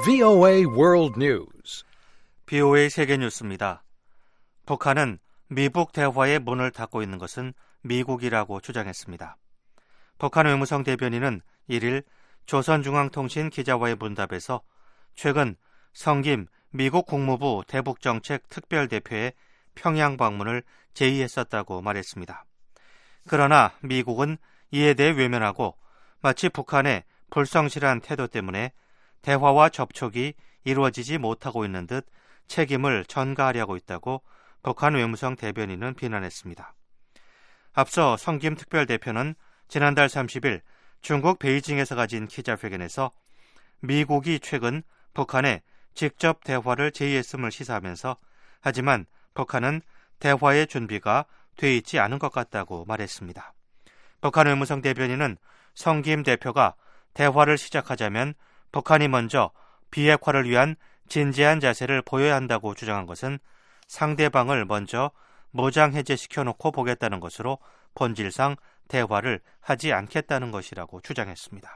VOA World News. VOA 세계 뉴스입니다. 북한은 미북 대화의 문을 닫고 있는 것은 미국이라고 주장했습니다. 북한 외무성 대변인은 1일 조선중앙통신 기자와의 문답에서 최근 성김 미국 국무부 대북정책 특별대표의 평양 방문을 제의했었다고 말했습니다. 그러나 미국은 이에 대해 외면하고 마치 북한의 불성실한 태도 때문에 대화와 접촉이 이루어지지 못하고 있는 듯 책임을 전가하려고 있다고 북한 외무성 대변인은 비난했습니다. 앞서 성김 특별대표는 지난달 30일 중국 베이징에서 가진 기자회견에서 미국이 최근 북한에 직접 대화를 제의했음을 시사하면서 하지만 북한은 대화의 준비가 돼 있지 않은 것 같다고 말했습니다. 북한 외무성 대변인은 성김 대표가 대화를 시작하자면 북한이 먼저 비핵화를 위한 진지한 자세를 보여야 한다고 주장한 것은 상대방을 먼저 무장 해제시켜놓고 보겠다는 것으로 본질상 대화를 하지 않겠다는 것이라고 주장했습니다.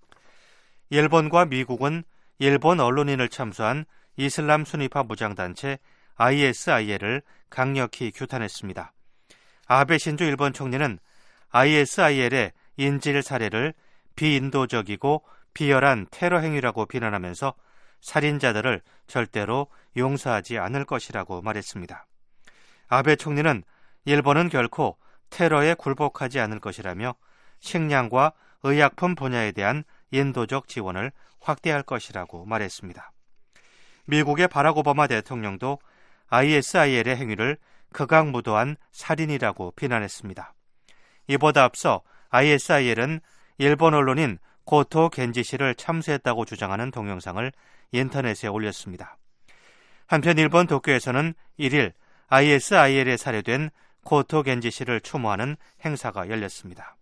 일본과 미국은 일본 언론인을 참수한 이슬람 순위파 무장단체 ISIL을 강력히 규탄했습니다. 아베 신조 일본 총리는 ISIL의 인질 살해를 비인도적이고 비열한 테러 행위라고 비난하면서 살인자들을 절대로 용서하지 않을 것이라고 말했습니다. 아베 총리는 일본은 결코 테러에 굴복하지 않을 것이라며 식량과 의약품 분야에 대한 인도적 지원을 확대할 것이라고 말했습니다. 미국의 바락 오바마 대통령도 ISIL의 행위를 극악무도한 살인이라고 비난했습니다. 이보다 앞서 ISIL은 일본 언론인 고토 겐지 씨를 참수했다고 주장하는 동영상을 인터넷에 올렸습니다. 한편 일본 도쿄에서는 1일 ISIL에 살해된 고토 겐지 씨를 추모하는 행사가 열렸습니다.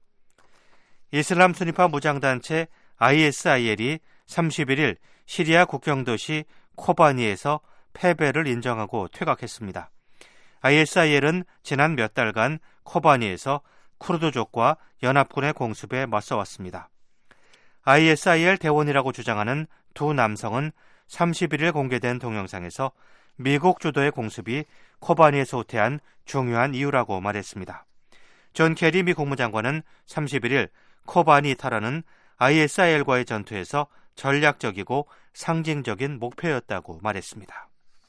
이슬람 순위파 무장단체 ISIL이 31일 시리아 국경도시 코바니에서 패배를 인정하고 퇴각했습니다. ISIL은 지난 몇 달간 코바니에서 쿠르드족과 연합군의 공습에 맞서왔습니다. ISIL 대원이라고 주장하는 두 남성은 31일 공개된 동영상에서 미국 주도의 공습이 코바니에서 후퇴한 중요한 이유라고 말했습니다. 존 케리 미 국무장관은 31일 코바니 탈환은 ISIL과의 전투에서 전략적이고 상징적인 목표였다고 말했습니다.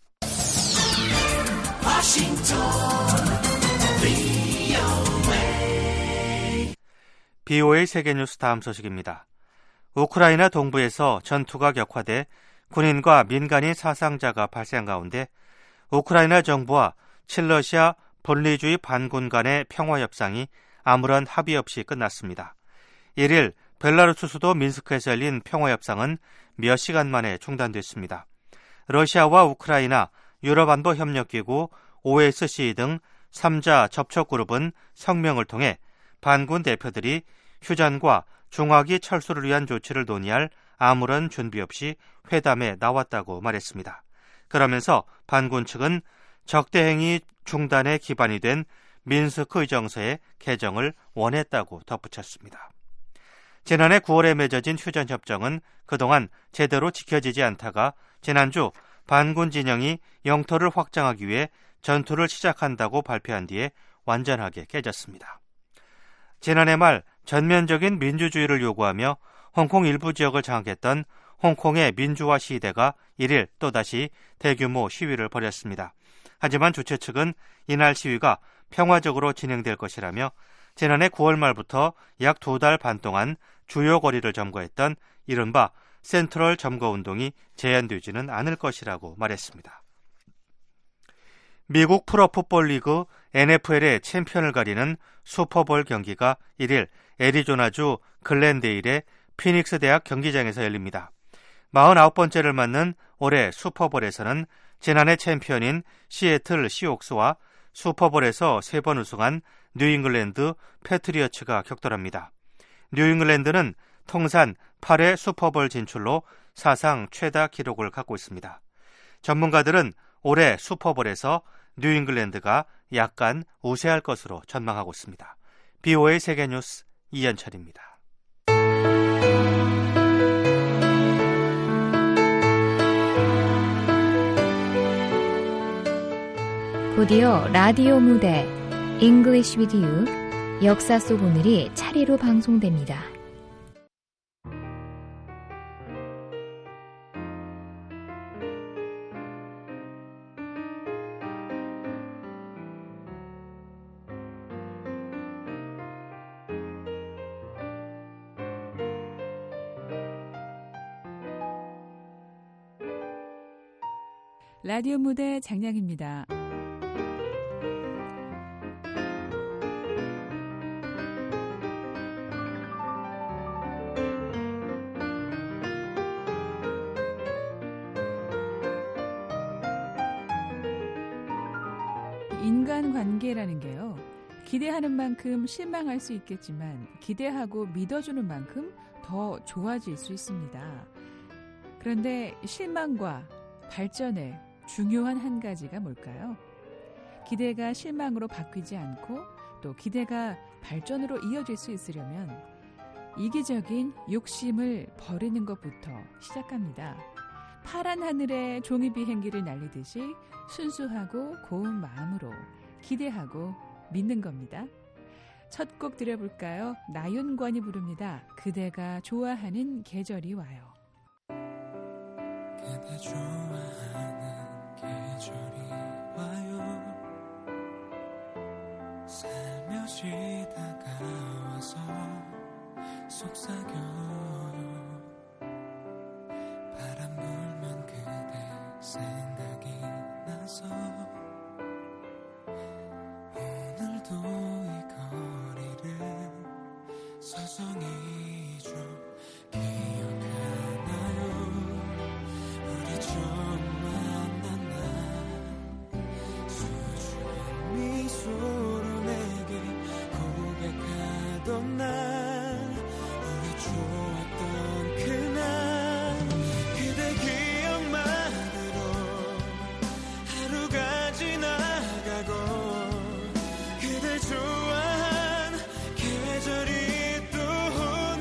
BOA 세계뉴스 다음 소식입니다. 우크라이나 동부에서 전투가 격화돼 군인과 민간인 사상자가 발생 가운데 우크라이나 정부와 친러시아 분리주의 반군 간의 평화협상이 아무런 합의 없이 끝났습니다. 1일 벨라루스 수도 민스크에서 열린 평화협상은 몇 시간 만에 중단됐습니다. 러시아와 우크라이나, 유럽안보협력기구, OSCE 등 3자 접촉그룹은 성명을 통해 반군 대표들이 휴전과 중화기 철수를 위한 조치를 논의할 아무런 준비 없이 회담에 나왔다고 말했습니다. 그러면서 반군 측은 적대행위 중단의 기반이 된 민스크 의정서의 개정을 원했다고 덧붙였습니다. 지난해 9월에 맺어진 휴전협정은 그동안 제대로 지켜지지 않다가 지난주 반군 진영이 영토를 확장하기 위해 전투를 시작한다고 발표한 뒤에 완전하게 깨졌습니다. 지난해 말 전면적인 민주주의를 요구하며 홍콩 일부 지역을 장악했던 홍콩의 민주화 시위대가 1일 또다시 대규모 시위를 벌였습니다. 하지만 주최 측은 이날 시위가 평화적으로 진행될 것이라며 지난해 9월 말부터 약 2달 반 동안 주요 거리를 점거했던 이른바 센트럴 점거운동이 제한되지는 않을 것이라고 말했습니다. 미국 프로풋볼 리그 NFL의 챔피언을 가리는 슈퍼볼 경기가 1일 애리조나주 글렌데일의 피닉스 대학 경기장에서 열립니다. 49번째를 맞는 올해 슈퍼볼에서는 지난해 챔피언인 시애틀 시옥스와 슈퍼볼에서 3번 우승한 뉴잉글랜드 패트리어츠가 격돌합니다. 뉴잉글랜드는 통산 8회 슈퍼볼 진출로 사상 최다 기록을 갖고 있습니다. 전문가들은 올해 슈퍼볼에서 뉴잉글랜드가 약간 우세할 것으로 전망하고 있습니다. BOA 세계뉴스 이현철입니다. 곧이어 라디오 무대 English with You 역사 속 오늘이 차례로 방송됩니다. 라디오 무대 장량입니다. 인간관계라는 게요. 기대하는 만큼 실망할 수 있겠지만 기대하고 믿어주는 만큼 더 좋아질 수 있습니다. 그런데 실망과 발전의 중요한 한 가지가 뭘까요? 기대가 실망으로 바뀌지 않고 또 기대가 발전으로 이어질 수 있으려면 이기적인 욕심을 버리는 것부터 시작합니다. 파란 하늘에 종이 비행기를 날리듯이 순수하고 고운 마음으로 기대하고 믿는 겁니다. 첫 곡 들어볼까요? 나윤관이 부릅니다. 그대가 좋아하는 계절이 와요. 그대 좋아하는 계절이 와요. 살며시 다가와서 속삭여요. 바람 불면 그대 생각이 나서 오늘도 이 거리를 서성이 좀 기억하나요? 우리 처음 만난 날 수줍은 미소로 내게 고백하던 날 우리 좋았던 그날 그대 기억만으로 하루가 지나가고 그댈 좋아한 계절이 또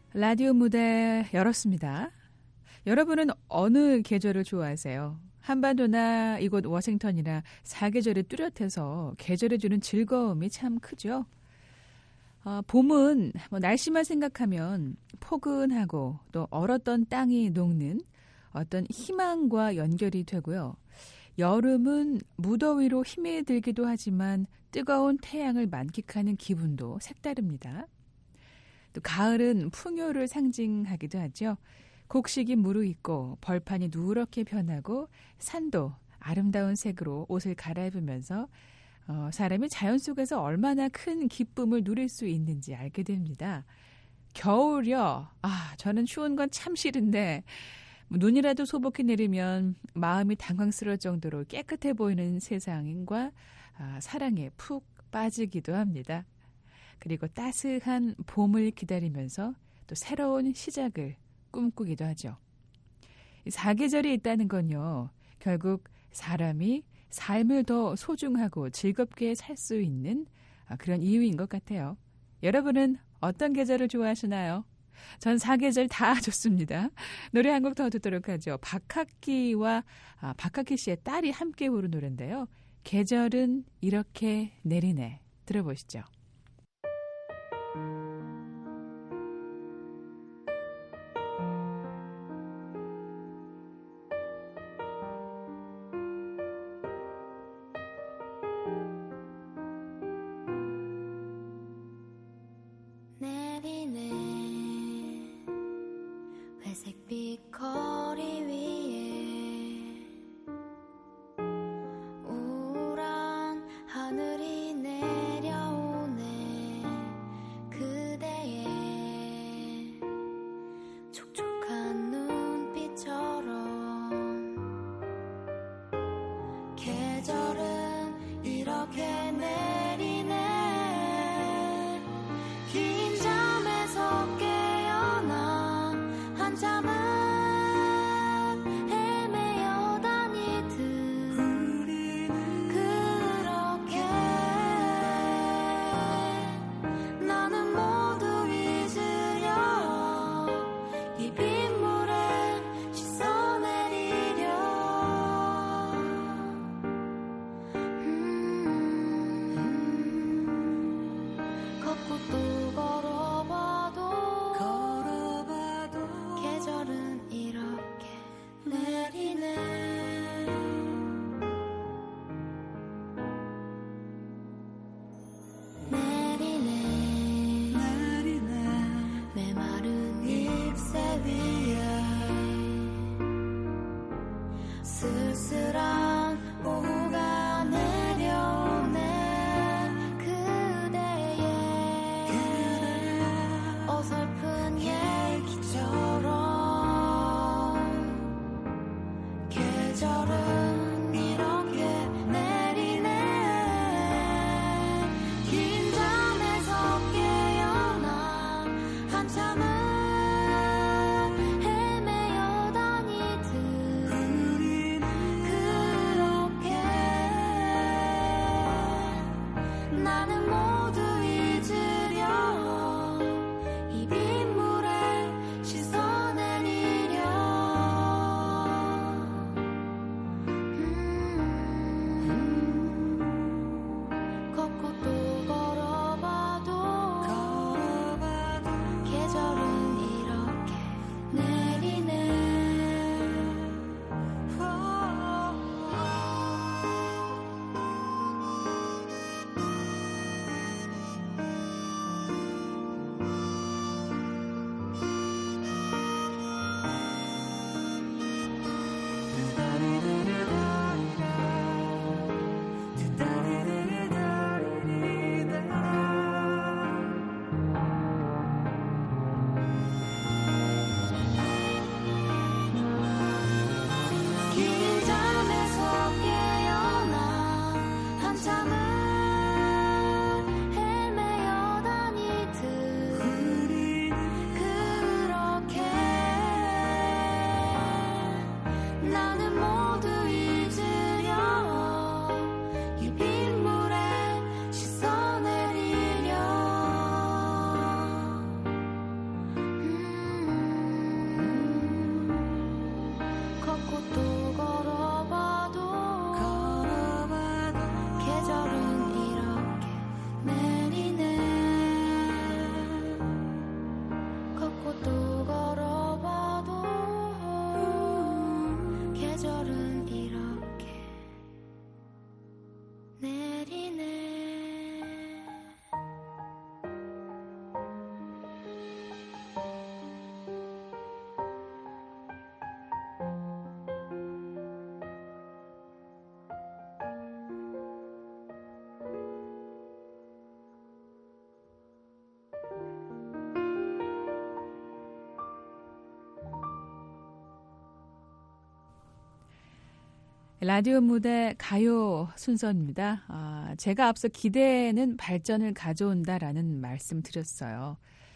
라디오 무대 열었습니다. 여러분은 어느 계절을 좋아하세요? 한반도나 이곳 워싱턴이나 사계절이 뚜렷해서 계절이 주는 즐거움이 참 크죠. 봄은 날씨만 생각하면 포근하고 또 얼었던 땅이 녹는 어떤 희망과 연결이 되고요. 여름은 무더위로 힘이 들기도 하지만 뜨거운 태양을 만끽하는 기분도 색다릅니다. 또 가을은 풍요를 상징하기도 하죠. 곡식이 무르익고 벌판이 누렇게 변하고 산도 아름다운 색으로 옷을 갈아입으면서 사람이 자연 속에서 얼마나 큰 기쁨을 누릴 수 있는지 알게 됩니다. 겨울이요. 저는 추운 건 참 싫은데 눈이라도 소복히 내리면 마음이 당황스러울 정도로 깨끗해 보이는 세상과 사랑에 푹 빠지기도 합니다. 그리고 따스한 봄을 기다리면서 또 새로운 시작을 꿈꾸기도 하죠. 사계절이 있다는 건요. 결국 사람이 삶을 더 소중하고 즐겁게 살 수 있는 그런 이유인 것 같아요. 여러분은 어떤 계절을 좋아하시나요? 전 사계절 다 좋습니다. 노래 한 곡 더 듣도록 하죠. 박학기 씨의 딸이 함께 부른 노래인데요. 계절은 이렇게 내리네. 들어보시죠. 회색빛 거리 위에 우울한 하늘이 내려오네. 그대의 촉촉한 눈빛처럼 계절은 이렇게 내리네. 긴 잠에서 깨어나 한참은 헤매어 다니듯 그렇게 나는 모두 잊으려 이 빗물에 씻어내리려. 걷고 또 걸어봐도 계절은 이렇게 내리네. 내리네 메마른 잎새 위에 쓸쓸한 오후가 내려오네. 그대의 어설픈 얘기처럼 계절은 이렇게 내리네. 긴 잠에서 깨어나 한참은 헤매어 다니듯 그렇게 나는 모두 잊으려 이 빗물에 씻어내리려. 걷고 또 걸어봐도 계절은 라디오 무대 가요 순서입니다. 제가 앞서 기대는 발전을 가져온다라는 말씀 드렸어요.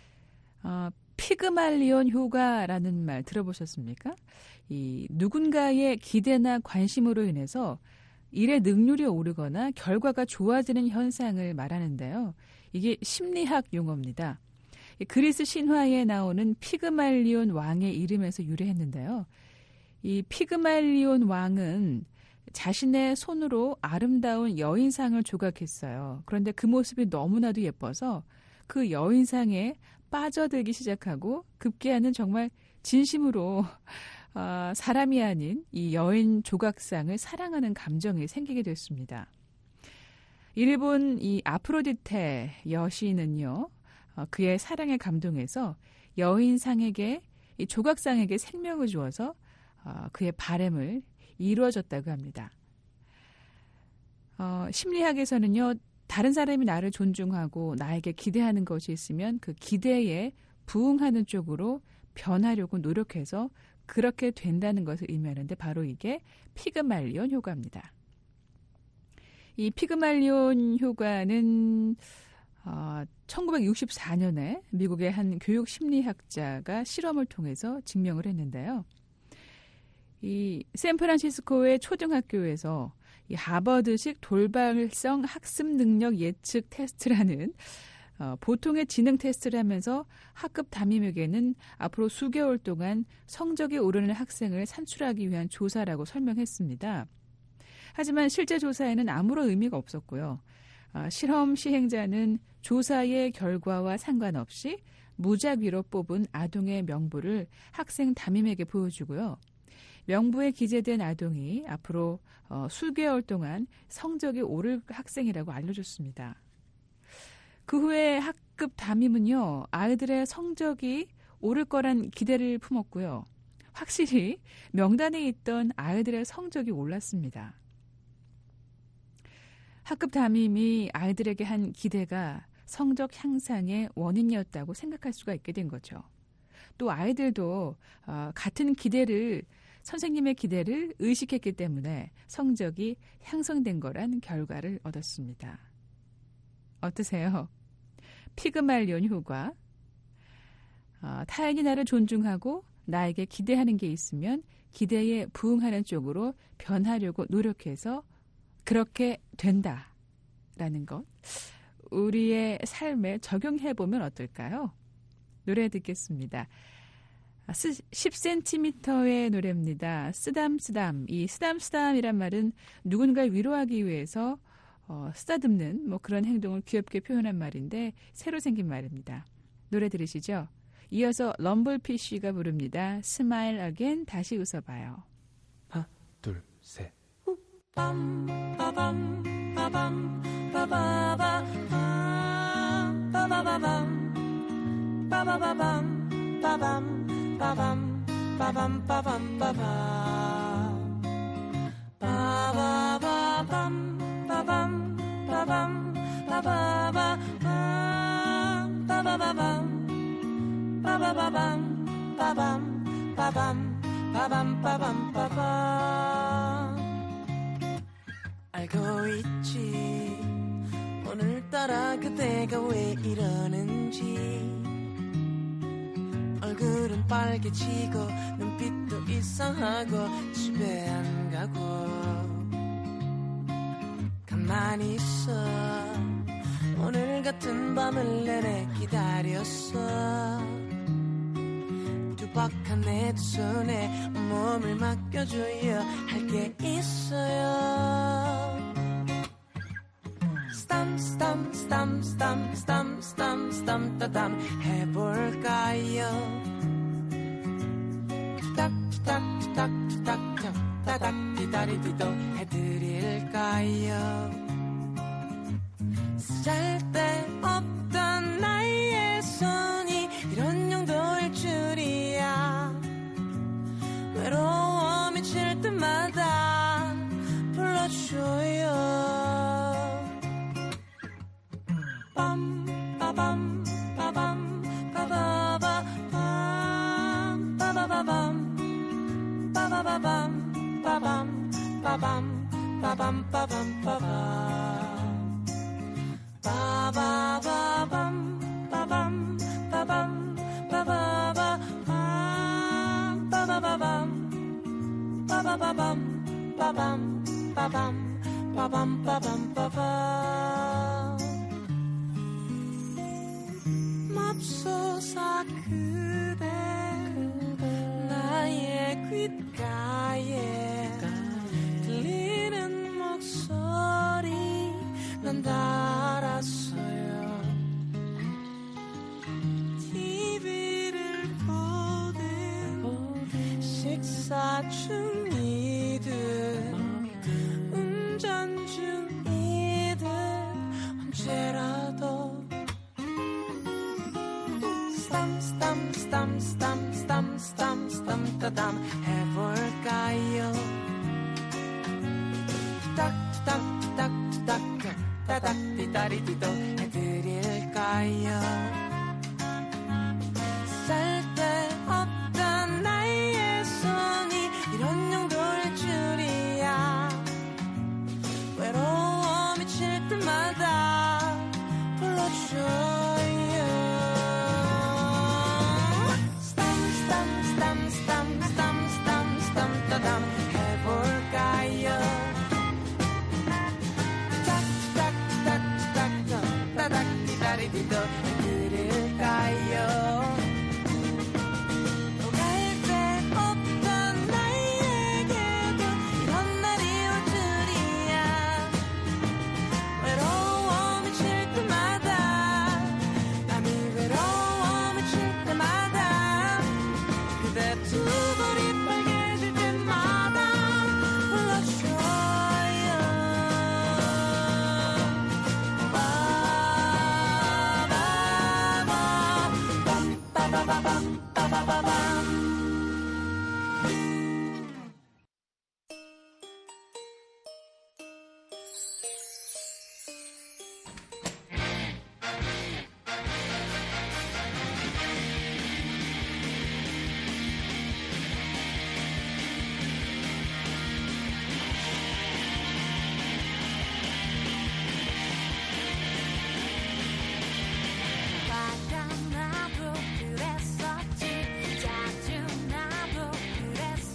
피그말리온 효과라는 말 들어보셨습니까? 이 누군가의 기대나 관심으로 인해서 일의 능률이 오르거나 결과가 좋아지는 현상을 말하는데요. 이게 심리학 용어입니다. 그리스 신화에 나오는 피그말리온 왕의 이름에서 유래했는데요. 이 피그말리온 왕은 자신의 손으로 아름다운 여인상을 조각했어요. 그런데 그 모습이 너무나도 예뻐서 그 여인상에 빠져들기 시작하고 급기야는 정말 진심으로 사람이 아닌 이 여인 조각상을 사랑하는 감정이 생기게 됐습니다. 이를 본 이 아프로디테 여신은요, 그의 사랑에 감동해서 여인상에게, 이 조각상에게 생명을 주어서 그의 바람을 이루어졌다고 합니다. 심리학에서는요, 다른 사람이 나를 존중하고 나에게 기대하는 것이 있으면 그 기대에 부응하는 쪽으로 변하려고 노력해서 그렇게 된다는 것을 의미하는데 바로 이게 피그말리온 효과입니다. 이 피그말리온 효과는 1964년에 미국의 한 교육 심리학자가 실험을 통해서 증명을 했는데요. 이 샌프란시스코의 초등학교에서 이 하버드식 돌발성 학습 능력 예측 테스트라는 보통의 지능 테스트를 하면서 학급 담임에게는 앞으로 수개월 동안 성적이 오르는 학생을 산출하기 위한 조사라고 설명했습니다. 하지만 실제 조사에는 아무런 의미가 없었고요. 실험 시행자는 조사의 결과와 상관없이 무작위로 뽑은 아동의 명부를 학생 담임에게 보여주고요. 명부에 기재된 아동이 앞으로 수개월 동안 성적이 오를 학생이라고 알려줬습니다. 그 후에 학급 담임은요, 아이들의 성적이 오를 거란 기대를 품었고요. 확실히 명단에 있던 아이들의 성적이 올랐습니다. 학급 담임이 아이들에게 한 기대가 성적 향상의 원인이었다고 생각할 수가 있게 된 거죠. 또 아이들도 같은 선생님의 기대를 의식했기 때문에 성적이 향상된 거란 결과를 얻었습니다. 어떠세요? 피그말리온 효과. 타인이 나를 존중하고 나에게 기대하는 게 있으면 기대에 부응하는 쪽으로 변하려고 노력해서 그렇게 된다라는 것. 우리의 삶에 적용해보면 어떨까요? 노래 듣겠습니다. 10cm의 노래입니다. 쓰담쓰담. 이 쓰담쓰담이란 말은 누군가를 위로하기 위해서 쓰다듬는 그런 행동을 귀엽게 표현한 말인데 새로 생긴 말입니다. 노래 들으시죠? 이어서 럼블피쉬가 부릅니다. 스마일 어게인, 다시 웃어봐요. 하나 둘 셋. 알고 있지 오늘따라 그대가 왜 이러는지 얼굴은 빨개지고 눈빛도 이상하고 집에 안 가고 가만히 있어 오늘 같은 밤을 내내 기다렸어 두박한 내 두 손에 몸을 맡겨줘야 할 게 있어요 스탐 따담 해볼까요 투닥 따닥 기다리기도 해드릴까요 쓸데없던 나의 손이 이런 용도일 줄이야 외로워 미칠 때마다 불러줘요 빠밤 빠밤 빠밤 빠밤 빠밤 빠밤 빠밤 빠밤 빠바바밤 빠밤 빠밤 빠바바 빠바바밤 빠바바밤 빠밤 빠밤 빠밤 빠밤 빠밤 맙소사 그대 나의 귓가에 들리는 목소리 난 다 알았어요 TV를 보든 식사 중이든 운전 중이든 언제라도 스탐 따담 해볼까요 투닥투닥투닥투닥 따닥디다리디도 해드릴까요 쓸데없던 나의 손이 이런 용도일 줄이야 외로워 미칠 때마다 불러줘요 스탐 해볼까요 짝짝짝짝짝 따닥디다리디도 해드릴까요 나도 그랬었지 자주 나도 그랬었지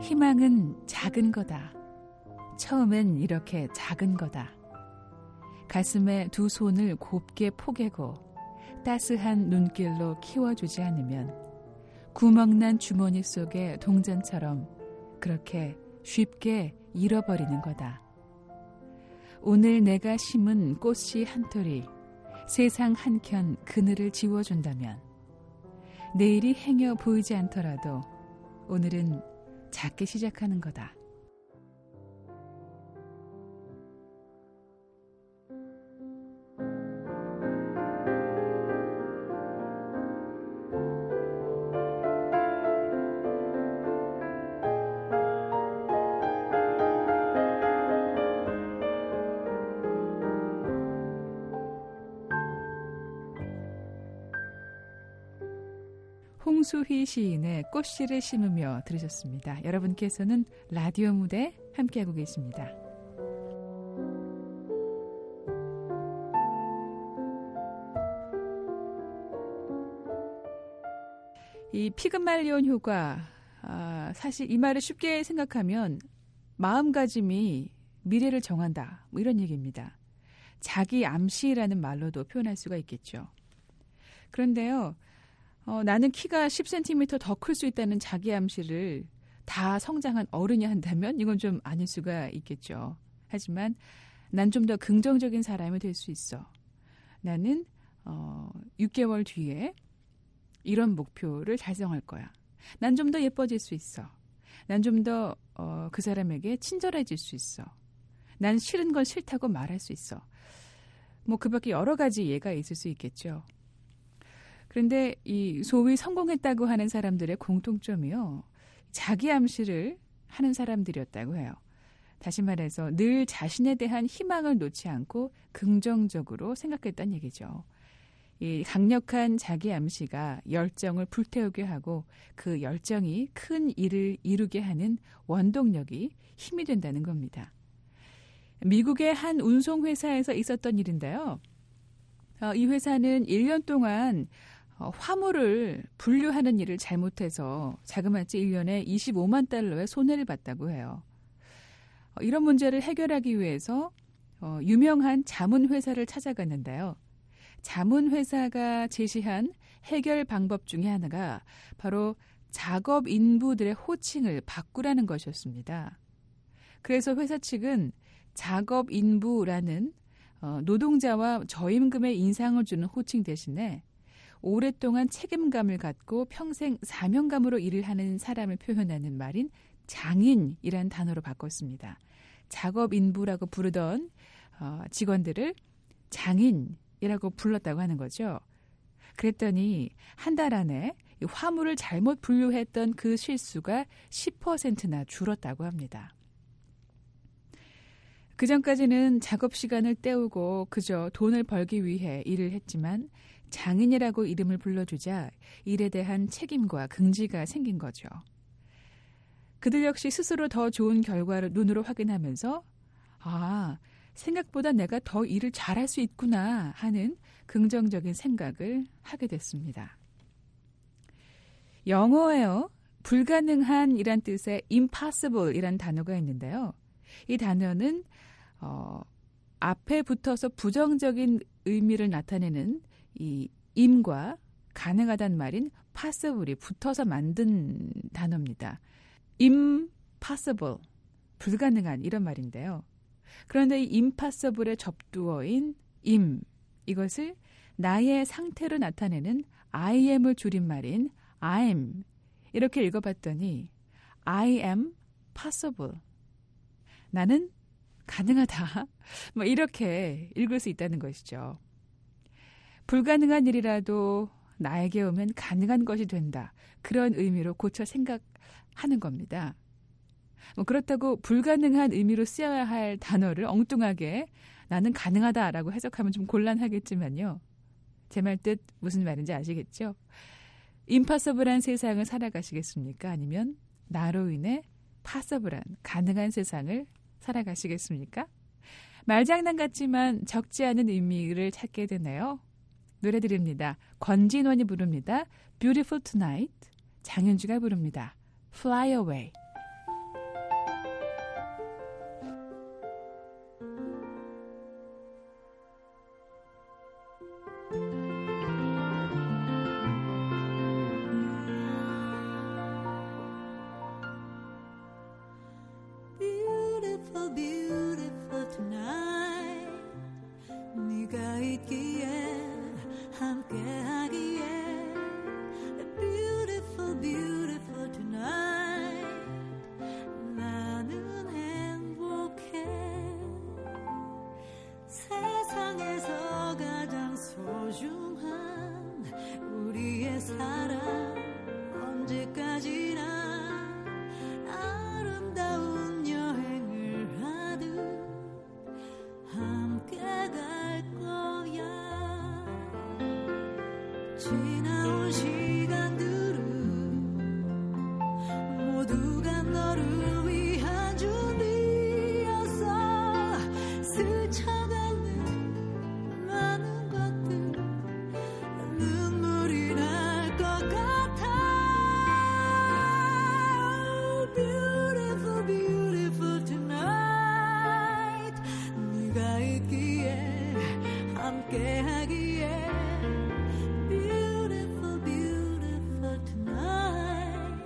희망은 작은 거다. 처음엔 이렇게 작은 거다. 가슴에 두 손을 곱게 포개고 따스한 눈길로 키워주지 않으면 구멍난 주머니 속의 동전처럼 그렇게 쉽게 잃어버리는 거다. 오늘 내가 심은 꽃씨 한 토리, 세상 한켠 그늘을 지워준다면 내일이 행여 보이지 않더라도 오늘은 작게 시작하는 거다. 홍수희 시인의 꽃씨를 심으며 들으셨습니다. 여러분께서는 라디오 무대 함께하고 계십니다. 이 피그말리온 효과, 사실 이 말을 쉽게 생각하면 마음가짐이 미래를 정한다, 뭐 이런 얘기입니다. 자기 암시라는 말로도 표현할 수가 있겠죠. 그런데요, 나는 키가 10cm 더 클 수 있다는 자기 암시를 다 성장한 어른이 한다면 이건 좀 아닐 수가 있겠죠. 하지만 난 좀 더 긍정적인 사람이 될 수 있어. 나는 6개월 뒤에 이런 목표를 달성할 거야. 난 좀 더 예뻐질 수 있어. 난 좀 더 그 사람에게 친절해질 수 있어. 난 싫은 건 싫다고 말할 수 있어. 뭐 그 밖에 여러 가지 예가 있을 수 있겠죠. 그런데 이 소위 성공했다고 하는 사람들의 공통점이요. 자기 암시를 하는 사람들이었다고 해요. 다시 말해서 늘 자신에 대한 희망을 놓지 않고 긍정적으로 생각했다는 얘기죠. 이 강력한 자기 암시가 열정을 불태우게 하고 그 열정이 큰 일을 이루게 하는 원동력이 힘이 된다는 겁니다. 미국의 한 운송회사에서 있었던 일인데요. 이 회사는 1년 동안 화물을 분류하는 일을 잘못해서 자그마치 1년에 25만 달러의 손해를 봤다고 해요. 이런 문제를 해결하기 위해서 유명한 자문회사를 찾아갔는데요. 자문회사가 제시한 해결 방법 중에 하나가 바로 작업 인부들의 호칭을 바꾸라는 것이었습니다. 그래서 회사 측은 작업 인부라는 노동자와 저임금의 인상을 주는 호칭 대신에 오랫동안 책임감을 갖고 평생 사명감으로 일을 하는 사람을 표현하는 말인 장인이란 단어로 바꿨습니다. 작업인부라고 부르던 직원들을 장인이라고 불렀다고 하는 거죠. 그랬더니 한 달 안에 화물을 잘못 분류했던 그 실수가 10%나 줄었다고 합니다. 그전까지는 작업 시간을 때우고 그저 돈을 벌기 위해 일을 했지만 장인이라고 이름을 불러주자 일에 대한 책임과 긍지가 생긴 거죠. 그들 역시 스스로 더 좋은 결과를 눈으로 확인하면서 생각보다 내가 더 일을 잘할 수 있구나 하는 긍정적인 생각을 하게 됐습니다. 영어에요. 불가능한이란 뜻의 impossible이란 단어가 있는데요. 이 단어는 앞에 붙어서 부정적인 의미를 나타내는 이 im과 가능하다는 말인 possible이 붙어서 만든 단어입니다. impossible, 불가능한 이런 말인데요. 그런데 이 impossible의 접두어인 im, 이것을 나의 상태로 나타내는 I am을 줄인 말인 I'm, 이렇게 읽어봤더니 I am possible, 나는 가능하다, 뭐 이렇게 읽을 수 있다는 것이죠. 불가능한 일이라도 나에게 오면 가능한 것이 된다. 그런 의미로 고쳐 생각하는 겁니다. 그렇다고 불가능한 의미로 쓰여야 할 단어를 엉뚱하게 나는 가능하다라고 해석하면 좀 곤란하겠지만요. 제 말 뜻 무슨 말인지 아시겠죠? 임파서블한 세상을 살아가시겠습니까? 아니면 나로 인해 파서블한 가능한 세상을 살아가시겠습니까? 말장난 같지만 적지 않은 의미를 찾게 되네요. 노래 드립니다. 권진원이 부릅니다. Beautiful Tonight. 장윤주가 부릅니다. Fly Away. Beautiful, beautiful tonight. 네가 있기에 함께하기에. Beautiful, beautiful tonight. 나는 행복해. 세상에서 가장 소중한 우리의 사랑. 언제까지나 아름다운 여행을 하듯 함께 갈 거야. 지나온 시간들은 모두가 너를 위한 준비였어. 스쳐가는 많은 것들 눈물이 날 것 같아. Beautiful, beautiful tonight. 네가 있기에 함께하기에. Beautiful, beautiful tonight.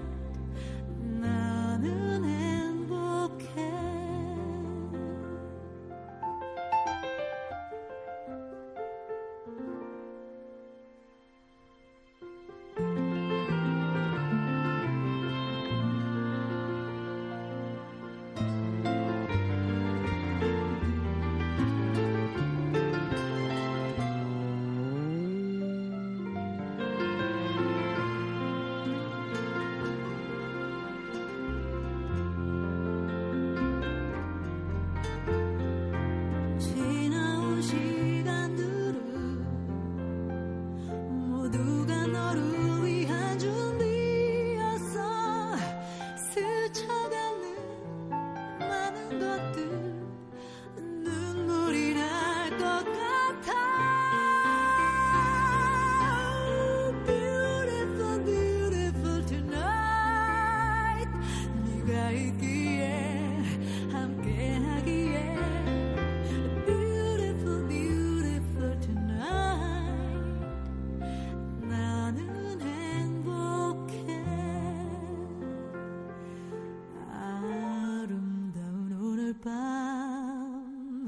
나는 행복해. 지나온 시간들은 모두가 너를 위한 준비였어. 스쳐가는 많은 것들 눈물이 날 것 같아. Beautiful, beautiful tonight. 네가 있기에 함께하기에. Beautiful, beautiful tonight. 나는 행복해. 아름다운 오늘 밤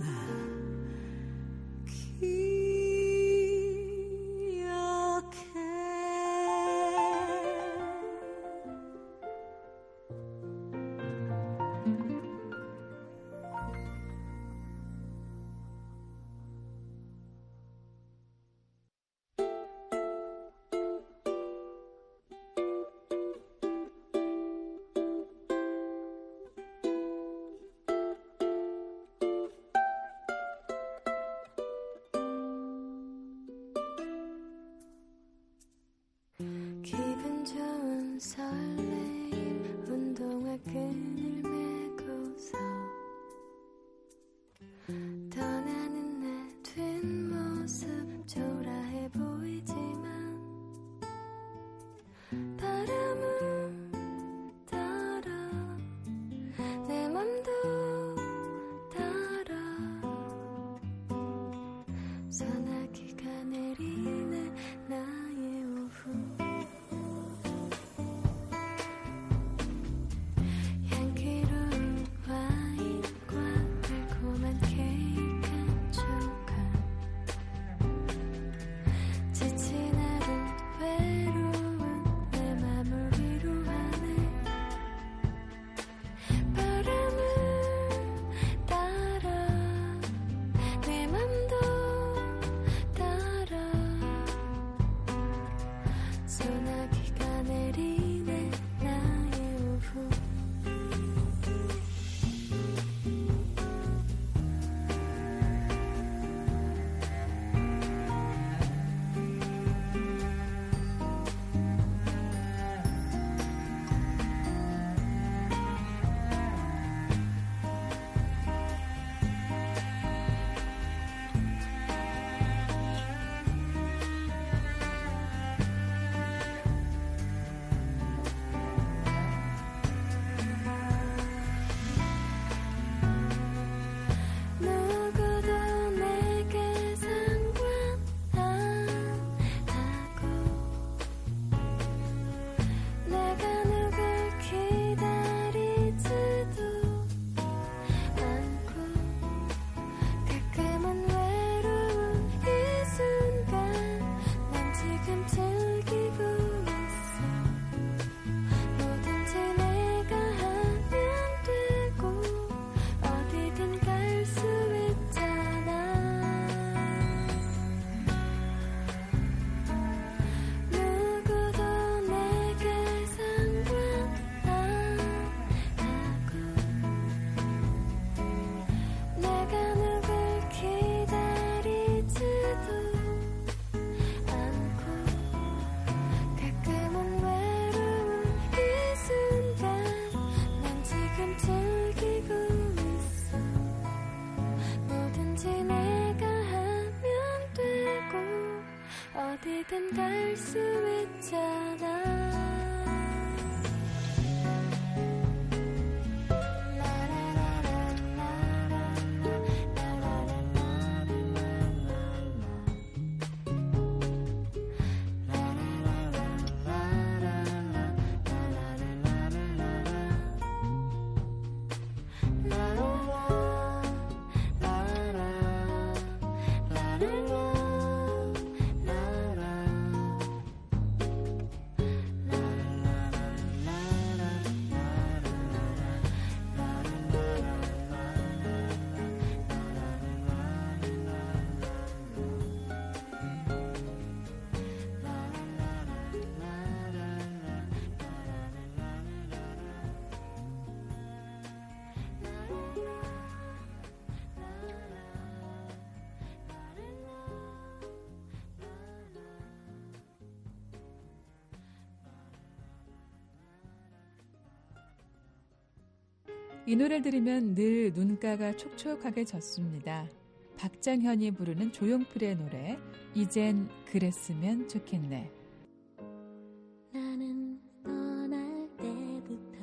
기분 좋은 설레임. 운동화 끈을 메고서 떠나는 내 뒷모습 초라해 보이지만 바람을 따라 내 맘도 따라 소나기가 내리는 나의 오후. 향기로운 와인과 달콤한 케이크 한 조각. 지친 하루 외로운 내 맘을 위로하네. 바람을 따라 내 맘도 어디든 갈 수 있잖아. 이 노래를 들으면 늘 눈가가 촉촉하게 젖습니다. 박장현이 부르는 조용필의 노래 이젠 그랬으면 좋겠네. 나는 떠날 때부터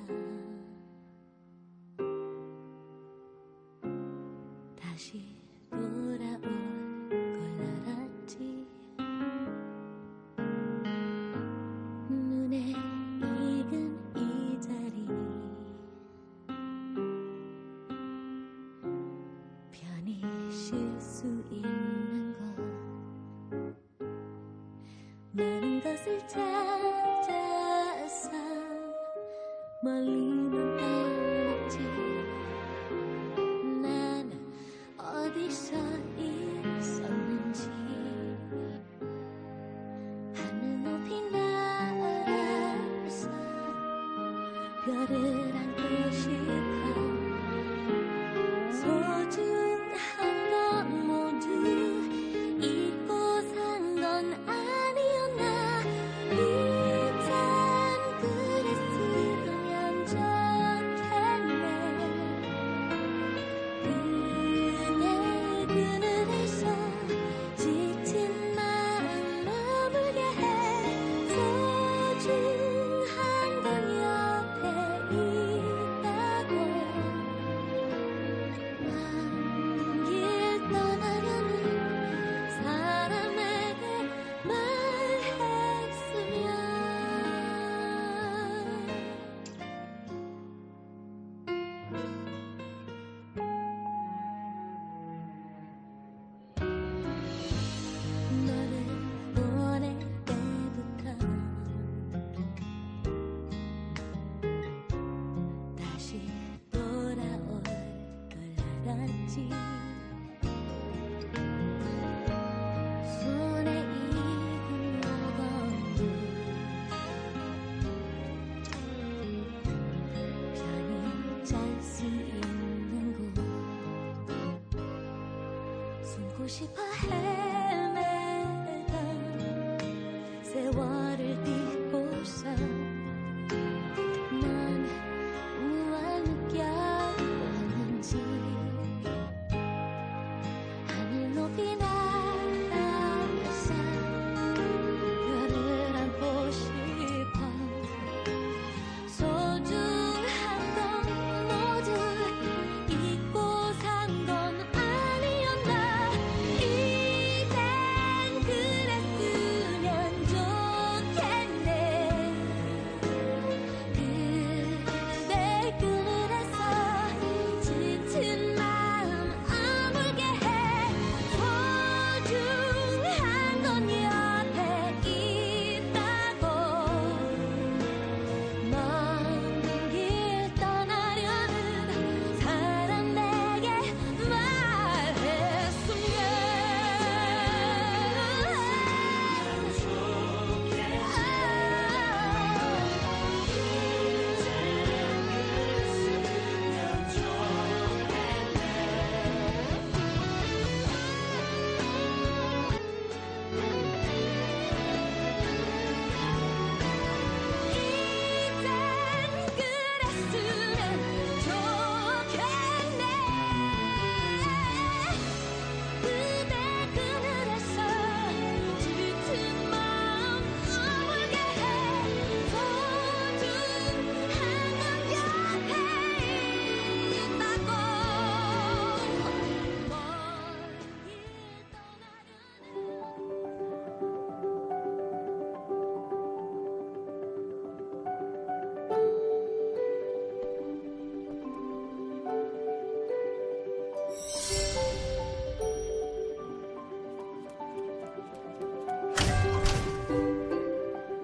다시 돌아올 걸 알았지. 눈에 익은 이 자리 편히 쉴 수 있는 곳 많은 것을 찾아서 멀리는 떠났지. 난 어디서 있었는지 하늘 높이 날아서 별을 안고 싶어. 소중한 건 모두 잊고 산 건 아니었나. 이젠 그랬으면 좋겠네. 그대 그늘에서 지친 마음 머물게 해. 소중한 건 옆에 있다고. 먼 길 떠나려는 사람에게 말했으면. 너를 보낼 때부터 다시 돌아올 걸 알았지. 손에 익은 모건도 편히 잘 수 있는 곳 숨고 싶어 헤매던 세월을 딛고서 넌 무얼 느껴왔는지. 하늘 높이 날아서 별을 안고 싶어. 소중한 건 모두 잊고 산 건 아니었나. 이젠 그랬으면 좋겠네.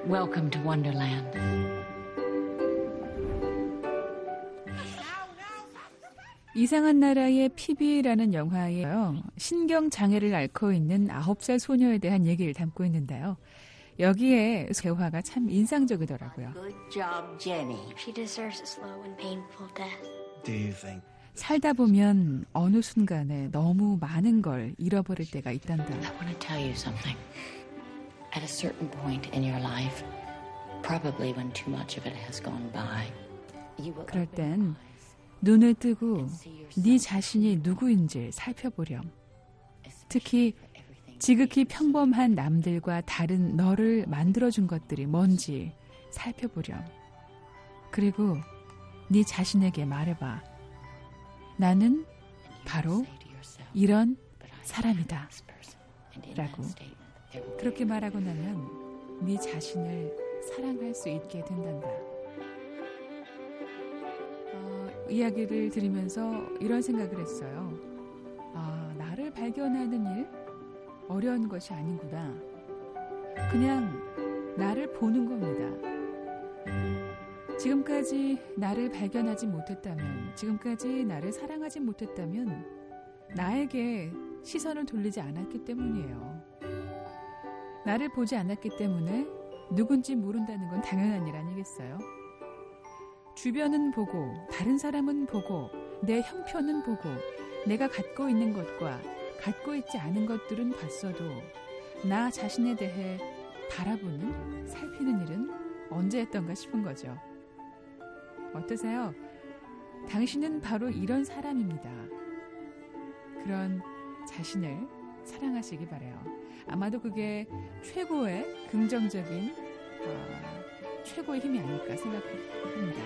Welcome to Wonderland. 이상한 나라의 피비라는 영화에요. 신경장애를 앓고 있는 9살 소녀에 대한 얘기를 담고 있는데요. 여기에 대화가 참 인상적이더라고요. Good job, Jenny. She deserves a slow and painful death. Do you think? 살다 보면 어느 순간에 너무 많은 걸 잃어버릴 때가 있단다. I want to tell you something. At a certain point in your life, probably when too much of it has gone by, you will 그럴 땐 눈을 뜨고 네 자신이 누구인지 살펴보렴. 특히 지극히 평범한 남들과 다른 너를 만들어준 것들이 뭔지 살펴보렴. 그리고 네 자신에게 말해봐. 나는 바로 이런 사람이다. 라고. 그렇게 말하고 나면 네 자신을 사랑할 수 있게 된단다. 이야기를 들으면서 이런 생각을 했어요. 나를 발견하는 일? 어려운 것이 아니구나. 그냥 나를 보는 겁니다. 지금까지 나를 발견하지 못했다면, 지금까지 나를 사랑하지 못했다면 나에게 시선을 돌리지 않았기 때문이에요. 나를 보지 않았기 때문에 누군지 모른다는 건 당연한 일 아니겠어요? 주변은 보고, 다른 사람은 보고, 내 형편은 보고, 내가 갖고 있는 것과 갖고 있지 않은 것들은 봤어도 나 자신에 대해 바라보는, 살피는 일은 언제 했던가 싶은 거죠. 어떠세요? 당신은 바로 이런 사람입니다. 그런 자신을 사랑하시기 바라요. 아마도 그게 최고의 긍정적인 최고의 힘이 아닐까 생각합니다.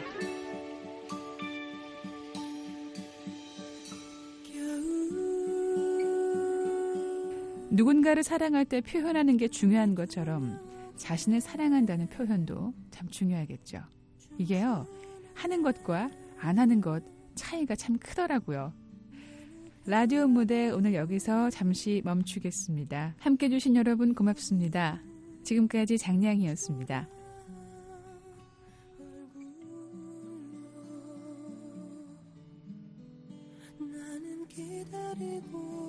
누군가를 사랑할 때 표현하는 게 중요한 것처럼 자신을 사랑한다는 표현도 참 중요하겠죠. 이게요, 하는 것과 안 하는 것 차이가 참 크더라고요. 라디오 무대 오늘 여기서 잠시 멈추겠습니다. 함께 해주신 여러분 고맙습니다. 지금까지 장량이었습니다. 나는 기다리고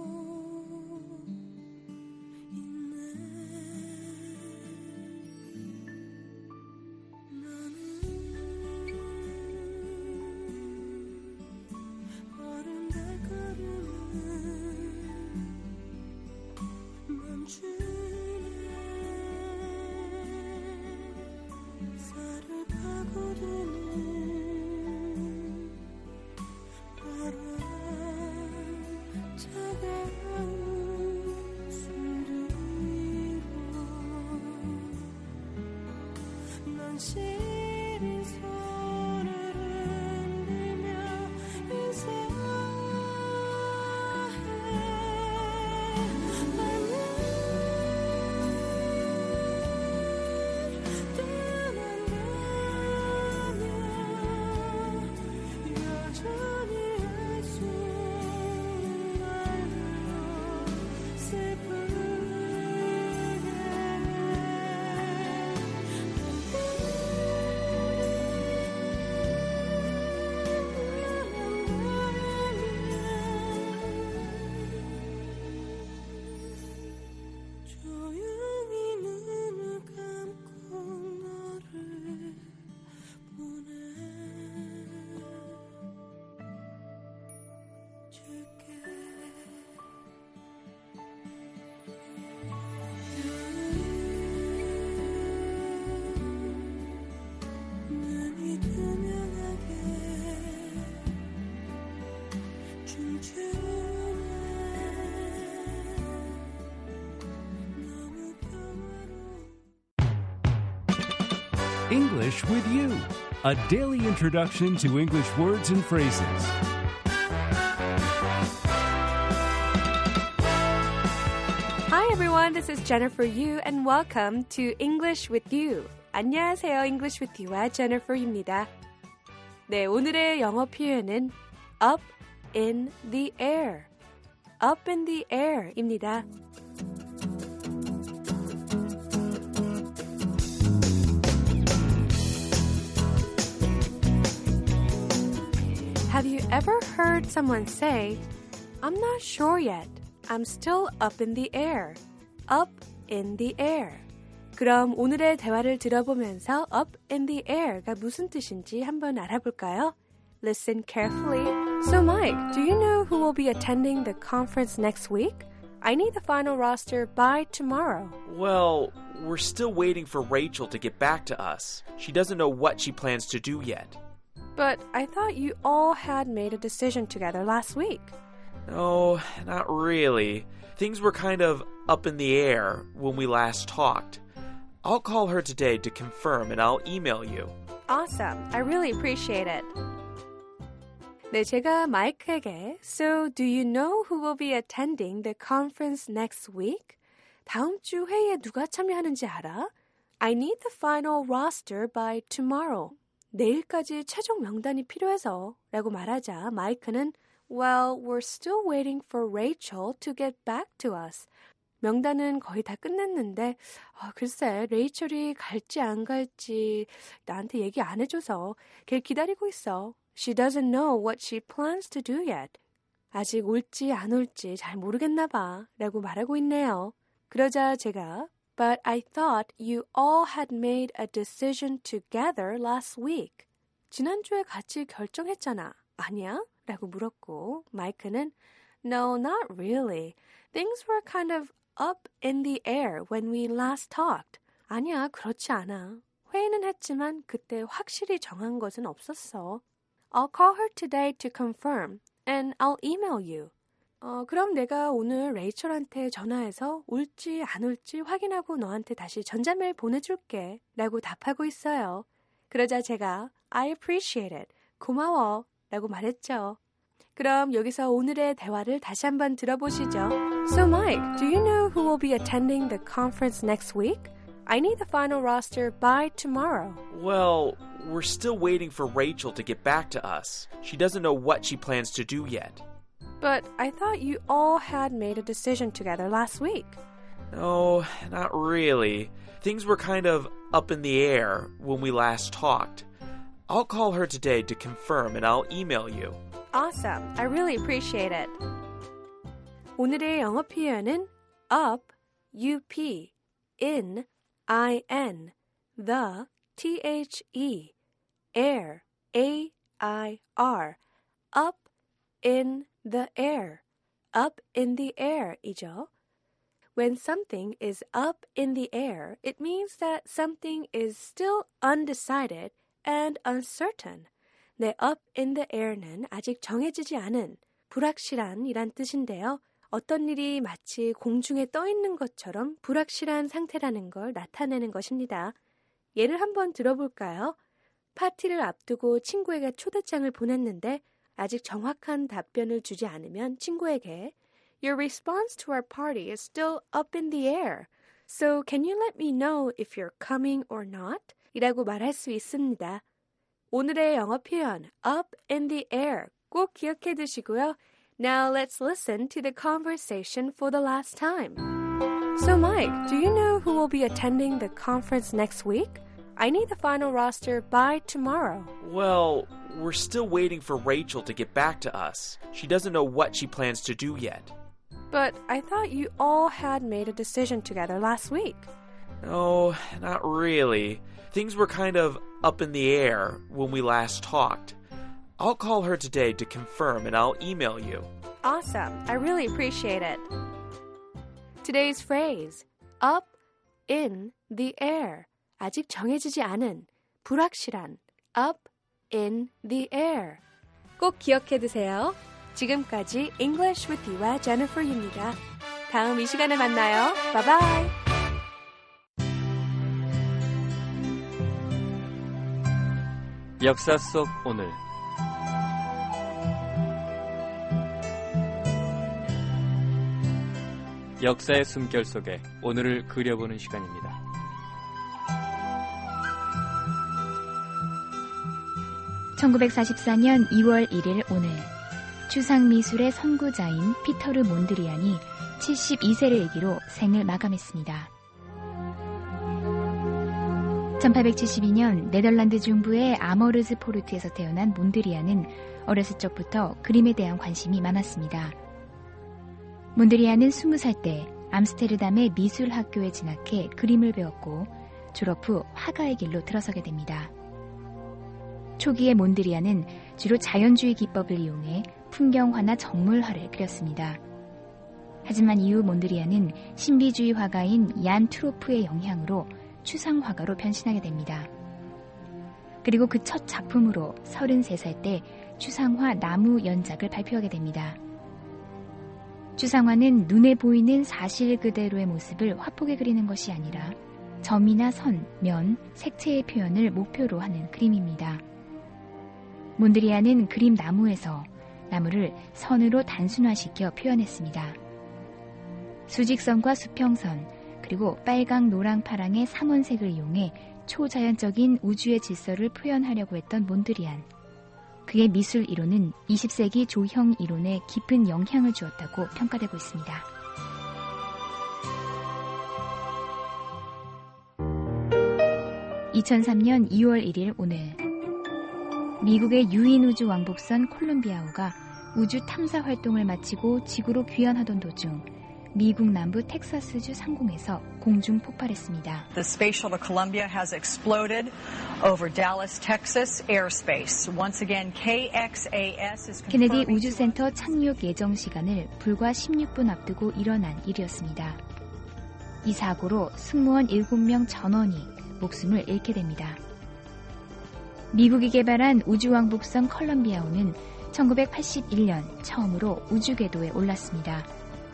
시린 손을 흔들며 English with You, a daily introduction to English words and phrases. Hi everyone, this is Jennifer Yu and welcome to English with You. 안녕하세요, English with You와 Jennifer입니다. 네, 오늘의 영어 표현은 up in the air. up in the air입니다. Have you ever heard someone say, I'm not sure yet. I'm still up in the air. Up in the air. 그럼 오늘의 대화를 들어보면서 up in the air가 무슨 뜻인지 한번 알아볼까요? Listen carefully. So Mike, do you know who will be attending the conference next week? I need the final roster by tomorrow. Well, we're still waiting for Rachel to get back to us. She doesn't know what she plans to do yet. But I thought you all had made a decision together last week. No, not really. Things were kind of up in the air when we last talked. I'll call her today to confirm and I'll email you. Awesome. I really appreciate it. 네, 제가 마이크에게 So, do you know who will be attending the conference next week? 다음 주 회의에 누가 참여하는지 알아? I need the final roster by tomorrow. 내일까지 최종 명단이 필요해서 라고 말하자 마이크는 Well, we're still waiting for Rachel to get back to us. 명단은 거의 다 끝냈는데 글쎄 레이첼이 갈지 안 갈지 나한테 얘기 안 해줘서 걔 기다리고 있어. She doesn't know what she plans to do yet. 아직 올지 안 올지 잘 모르겠나 봐 라고 말하고 있네요. 그러자 제가 But I thought you all had made a decision together last week. 지난주에 같이 결정했잖아. 아니야? 라고 물었고 마이크는 No, not really. Things were kind of up in the air when we last talked. 아니야, 그렇지 않아. 회의는 했지만 그때 확실히 정한 것은 없었어. I'll call her today to confirm and I'll email you. 그럼 내가 오늘 레이첼한테 전화해서 올지 안 올지 확인하고 너한테 다시 전자메일 보내줄게 라고 답하고 있어요. 그러자 제가 I appreciate it. 고마워 라고 말했죠. 그럼 여기서 오늘의 대화를 다시 한번 들어보시죠. So Mike, do you know who will be attending the conference next week? I need the final roster by tomorrow. Well, we're still waiting for Rachel to get back to us. She doesn't know what she plans to do yet. But I thought you all had made a decision together last week. No, not really. Things were kind of up in the air when we last talked. I'll call her today to confirm and I'll email you. Awesome. I really appreciate it. 오늘의 영어 표현은 up, up, in, in, the, the, air, air, up in the air, up in the air 이죠. When something is up in the air, it means that something is still undecided and uncertain. 네, up in the air는 아직 정해지지 않은, 불확실한 이란 뜻인데요. 어떤 일이 마치 공중에 떠 있는 것처럼 불확실한 상태라는 걸 나타내는 것입니다. 예를 한번 들어볼까요? 파티를 앞두고 친구에게 초대장을 보냈는데 아직 정확한 답변을 주지 않으면 친구에게 Your response to our party is still up in the air. So can you let me know if you're coming or not? 이라고 말할 수 있습니다. 오늘의 영어 표현 up in the air 꼭 기억해 두시고요. Now let's listen to the conversation for the last time. So Mike, do you know who will be attending the conference next week? I need the final roster by tomorrow. Well, we're still waiting for Rachel to get back to us. She doesn't know what she plans to do yet. But I thought you all had made a decision together last week. No, not really. Things were kind of up in the air when we last talked. I'll call her today to confirm and I'll email you. Awesome. I really appreciate it. Today's phrase, up in the air. 아직 정해지지 않은, 불확실한, up in the air. 꼭 기억해 두세요. 지금까지 English with You와 Jennifer Yu입니다. 다음 이 시간에 만나요. Bye bye. 역사 속 오늘 역사의 숨결 속에 오늘을 그려보는 시간입니다. (1944년 2월 1일) 오늘 추상미술의 선구자인 피터르 몬드리안이 72세를 일기로 생을 마감했습니다. 1872년 네덜란드 중부의 아머르즈 포르트에서 태어난 몬드리안은 어렸을 적부터 그림에 대한 관심이 많았습니다. 몬드리안은 20살 때 암스테르담의 미술학교에 진학해 그림을 배웠고 졸업 후 화가의 길로 들어서게 됩니다. 초기의 몬드리안은 주로 자연주의 기법을 이용해 풍경화나 정물화를 그렸습니다. 하지만 이후 몬드리안은 신비주의 화가인 얀 트로프의 영향으로 추상화가로 변신하게 됩니다. 그리고 그 첫 작품으로 33살 때 추상화 나무 연작을 발표하게 됩니다. 추상화는 눈에 보이는 사실 그대로의 모습을 화폭에 그리는 것이 아니라 점이나 선, 면, 색채의 표현을 목표로 하는 그림입니다. 몬드리안은 그림 나무에서 나무를 선으로 단순화시켜 표현했습니다. 수직선과 수평선, 그리고 빨강, 노랑, 파랑의 삼원색을 이용해 초자연적인 우주의 질서를 표현하려고 했던 몬드리안. 그의 미술 이론은 20세기 조형 이론에 깊은 영향을 주었다고 평가되고 있습니다. (2003년 2월 1일) 오늘 미국의 유인 우주 왕복선 콜롬비아호가 우주 탐사 활동을 마치고 지구로 귀환하던 도중 미국 남부 텍사스주 상공에서 공중 폭발했습니다. The space shuttle Columbia has exploded over Dallas, Texas airspace. Once again, KXAS is 케네디 우주센터 착륙 예정 시간을 불과 16분 앞두고 일어난 일이었습니다. 이 사고로 승무원 7명 전원이 목숨을 잃게 됩니다. 미국이 개발한 우주왕복선 컬럼비아호는 1981년 처음으로 우주궤도에 올랐습니다.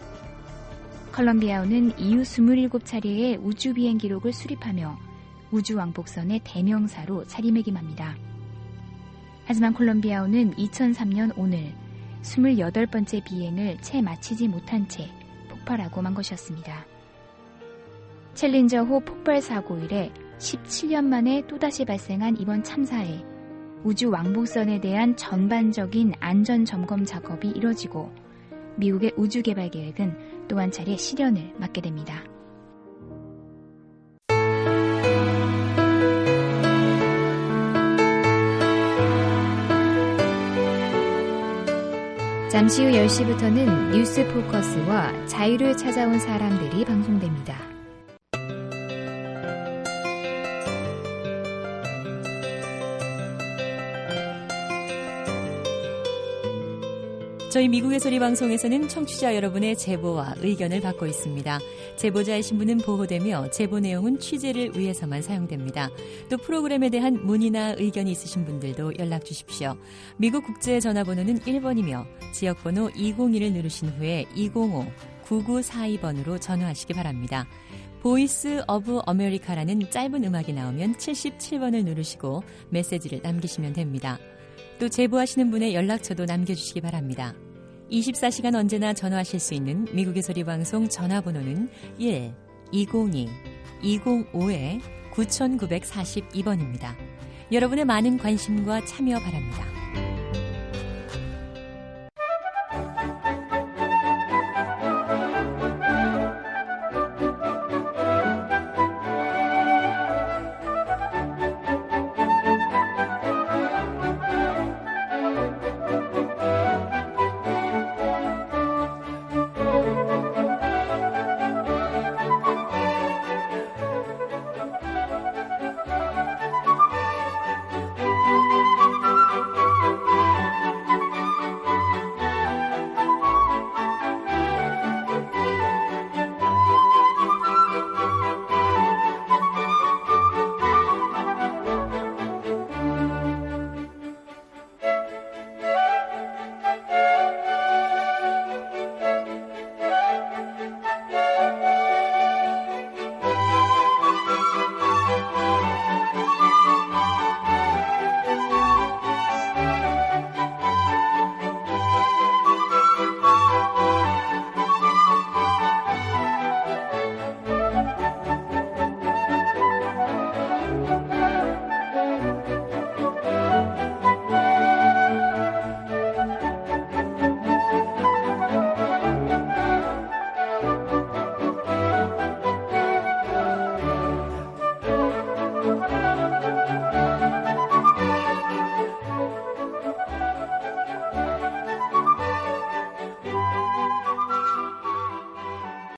컬럼비아호는 이후 27차례의 우주비행 기록을 수립하며 우주왕복선의 대명사로 자리매김합니다. 하지만 콜럼비아호는 2003년 오늘 28번째 비행을 채 마치지 못한 채 폭발하고 만 것이었습니다. 챌린저호 폭발 사고 이래 17년 만에 또다시 발생한 이번 참사에 우주왕복선에 대한 전반적인 안전점검 작업이 이뤄지고 미국의 우주개발 계획은 또 한 차례 실현을 맞게 됩니다. 잠시 후 10시부터는 뉴스 포커스와 자유를 찾아온 사람들이 방송됩니다. 저희 미국의 소리 방송에서는 청취자 여러분의 제보와 의견을 받고 있습니다. 제보자의 신분은 보호되며 제보 내용은 취재를 위해서만 사용됩니다. 또 프로그램에 대한 문의나 의견이 있으신 분들도 연락 주십시오. 미국 국제 전화번호는 1번이며 지역번호 201을 누르신 후에 205-9942번으로 전화하시기 바랍니다. 보이스 오브 아메리카라는 짧은 음악이 나오면 77번을 누르시고 메시지를 남기시면 됩니다. 또 제보하시는 분의 연락처도 남겨주시기 바랍니다. 24시간 언제나 전화하실 수 있는 미국의 소리 방송 전화번호는 1-202-205-9942번입니다. 여러분의 많은 관심과 참여 바랍니다.